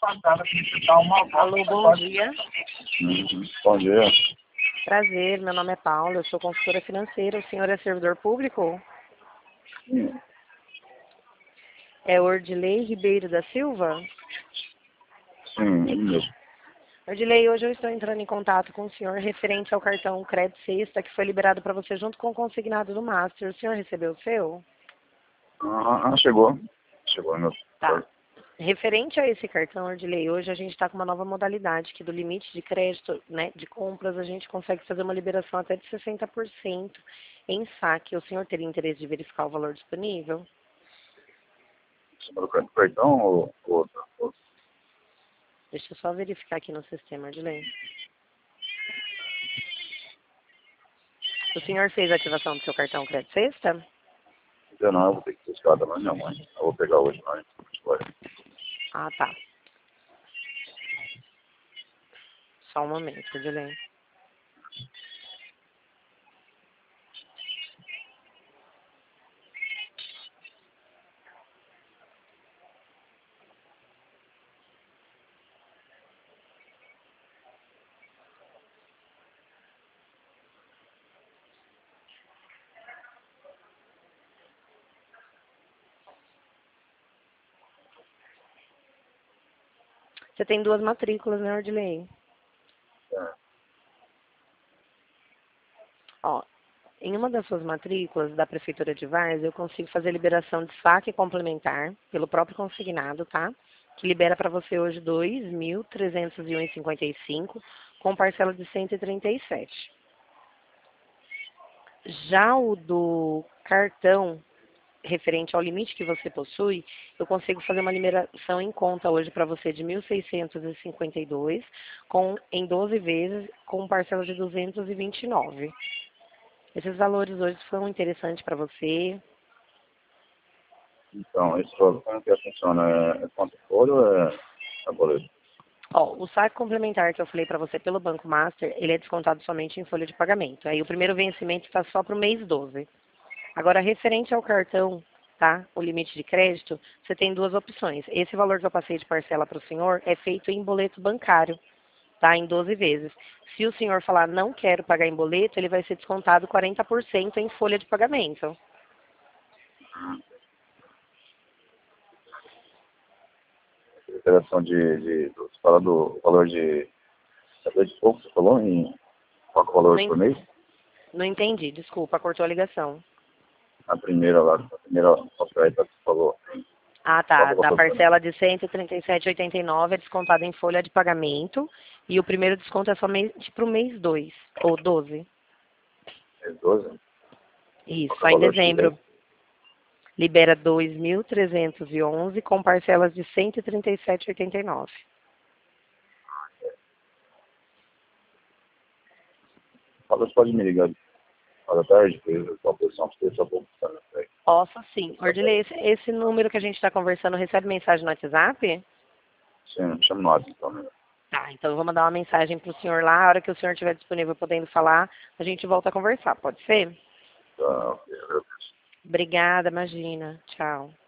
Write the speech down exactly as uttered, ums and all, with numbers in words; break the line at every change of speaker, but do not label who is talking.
Alô, bom dia.
Uhum. Bom dia.
Prazer, meu nome é Paula, eu sou consultora financeira. O senhor é servidor público?
Sim,
É Ordilei Ribeiro da Silva?
sim, ele mesmo.
Ordilei, hoje eu estou entrando em contato com o senhor referente ao cartão Crédito Sexta que foi liberado para você junto com o consignado do Master. O senhor recebeu o seu?
Ah, ah, chegou. Chegou, meu.
Tá. Referente a esse cartão, Ordilei, hoje a gente está com uma nova modalidade, que do limite de crédito, né, de compras, a gente consegue fazer uma liberação até de sessenta por cento em saque. O senhor teria interesse de verificar o valor disponível?
Número do cartão ou outra?
Deixa eu só verificar aqui no sistema, Ordilei. O senhor fez a ativação do seu cartão Crédito Sexta?
Eu não, eu vou ter que buscar da minha mãe. Eu vou pegar hoje, mas vai.
Ah, tá. Só um momento, Ordilei. Você tem duas matrículas, né, Ordilei?
É.
Ó, em uma das suas matrículas da Prefeitura de Várzea, eu consigo fazer liberação de saque complementar pelo próprio consignado, tá? Que libera para você hoje dois mil trezentos e um reais e cinquenta e cinco centavos com parcela de cento e trinta e sete. Já o do cartão referente ao limite que você possui, eu consigo fazer uma liberação em conta hoje para você de mil seiscentos e cinquenta e dois com em doze vezes com parcela de duzentos e vinte e nove. Esses valores hoje são interessantes para você?
Então, esse valor, como que funciona? É, é quanto for ou é, é boleto?
Ó, o saque complementar que eu falei para você pelo Banco Master, ele é descontado somente em folha de pagamento. Aí o primeiro vencimento está só para o mês doze. Agora, referente ao cartão, tá? O limite de crédito, você tem duas opções. Esse valor que eu passei de parcela para o senhor é feito em boleto bancário, tá? Em doze vezes. Se o senhor falar não quero pagar em boleto, ele vai ser descontado quarenta por cento em folha de pagamento.
Liberação de, de, do- você fala do valor de, é de pouco, você falou em qual que é o valor
Não,
por
en-
mês?
não entendi, desculpa, cortou a ligação.
A primeira lá, a primeira oferta que você falou.
Ah,
Qual
tá.
que é o
Da
valor por mês?
parcela de cento e trinta e sete reais e oitenta e nove é descontada em folha de pagamento. E o primeiro desconto é somente para o mês dois, ou doze.
Mês doze?
Isso,
Qual que é
só
o
em
valor X
dezembro.
aí?
Libera dois mil trezentos e onze com parcelas de cento e trinta e sete reais e oitenta e nove.
Talvez pode me ligar à tarde, que eu estou a posição para só vou buscar na frente.
Posso sim.
Tá bom.
Ordilei, esse, esse número que a gente está conversando recebe mensagem no WhatsApp?
Sim, chama no WhatsApp então, né?
Tá, então eu vou mandar uma mensagem para o senhor lá. A hora que o senhor estiver disponível podendo falar, a gente volta a conversar. Pode ser?
Tá, ok, eu
Obrigada, imagina. Tchau.